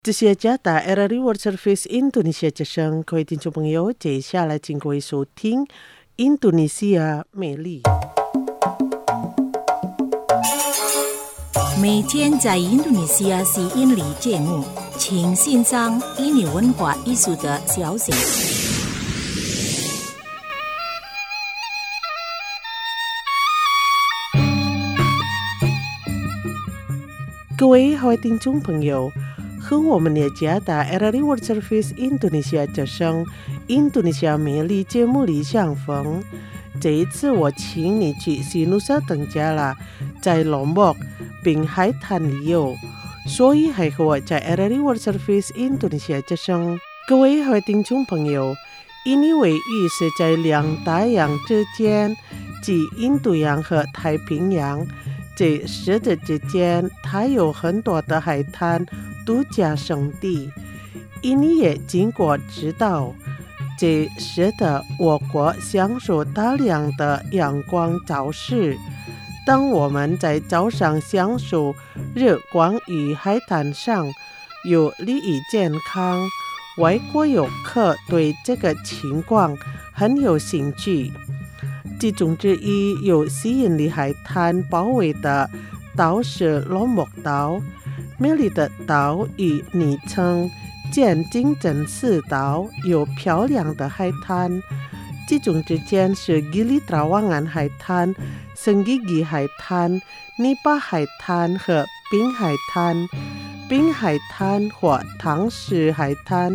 这是加达 RRI World Service 印度尼西亚之声，各位听众朋友，接下来请各位收听印度尼西亚美丽。 每天在印度尼西亚吸引力节目，请欣赏印尼文化艺术的消息。 各位好听众朋友，和我们的加达 RRI World Service 印度尼西亚之声印度尼西亚美丽节目里相逢。这一次我请你去西努沙登加拉，在罗莫滨海滩旅游，所以还和我在 RRI World Service 印度尼西亚之声。各位好听众朋友，印尼维语是在两大洋之间，即印度洋和太平洋。这十字之间，它有很多的海滩度假胜地。印尼也经过知道，这使得我国享受大量的阳光照射。当我们在早上享受日光与海滩上，有利于健康。外国游客对这个情况很有兴趣。其中之一有吸引力海滩包围的岛是罗莫岛，美丽的岛屿昵称建金镇四岛，有漂亮的海滩。其中之间是吉里达旺安海滩、圣吉吉海滩、尼巴海滩和滨海滩。滨海滩或唐氏海滩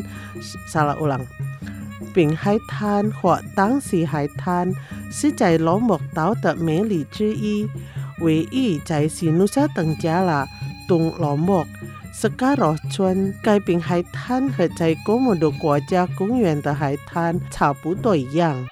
滨海滩或当时海滩是在罗莫岛的美丽之一，位于在西努沙登加拉东罗莫斯卡罗村。该滨海滩和在高莫多国家公园的海滩差不多一样。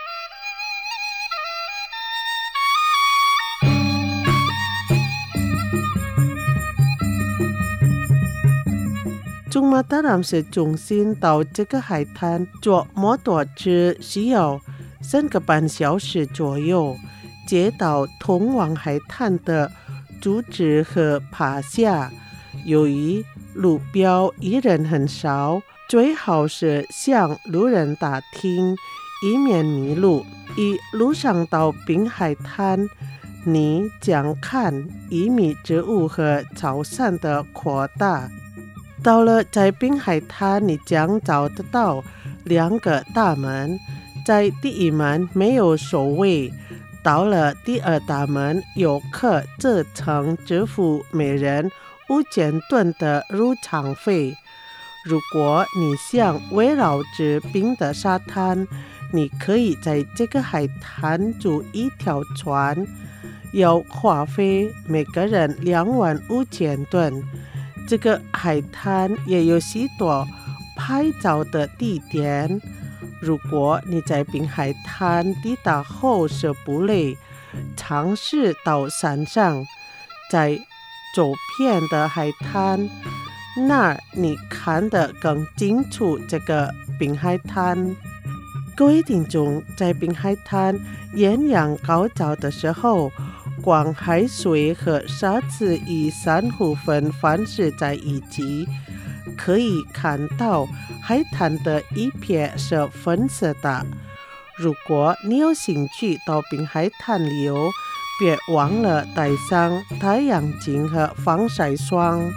从马达兰市中心到这个海滩坐摩托车需要3个半小时左右。街道通往海滩的竹子和爬下，由于路标依然很少，最好是向路人打听，以免迷路。一路上到滨海滩，你将看鱼米植物和草山的扩大。到了在滨海滩，你将找得到2个大门，在第一门没有守卫，到了第2大门，游客则曾支付每人$5000的入场费。如果你想围绕着滨的沙滩，你可以在这个海滩租一条船，要花费每个人$25,000。这个海滩也有许多拍照的地点。如果你在滨海滩抵达后是不累，尝试到山上，在左边的海滩，那儿你看得更清楚这个滨海滩。各位听众，在滨海滩艳阳高照的时候，光海水和沙子与珊瑚粉反射在一起，可以看到海滩的一片是粉色的。如果你有兴趣到滨海滩旅游，别忘了带上太阳镜和防晒霜。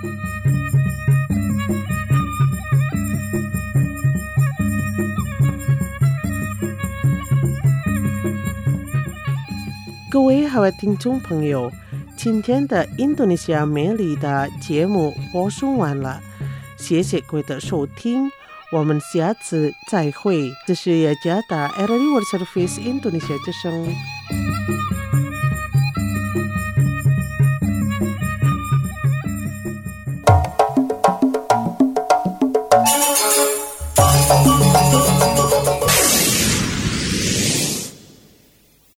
各位好的听众朋友，今天的印度尼西亚美丽的节目播送完了，谢谢各位的收听，我们下次再会。这是雅加达 RRI World Service 印度尼西亚之声。